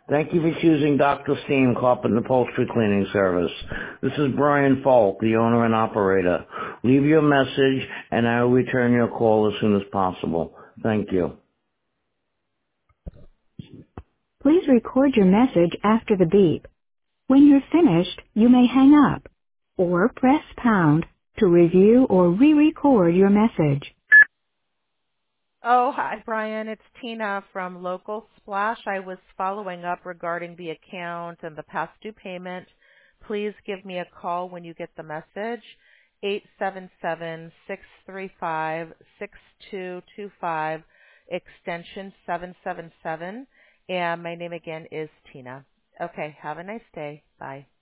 Thank you for choosing Dr. Steam Carpet and Upholstery Cleaning Service. This is Brian Falk, the owner and operator. Leave your message and I will return your call as soon as possible. Thank you. Please record your message after the beep. When you're finished, you may hang up or press pound to review or re-record your message. Oh, hi, Brian. It's Tina from Local Splash. I was following up regarding the account and the past due payment. Please give me a call when you get the message, 877-635-6225, extension 777. And my name again is Tina. Okay, have a nice day. Bye.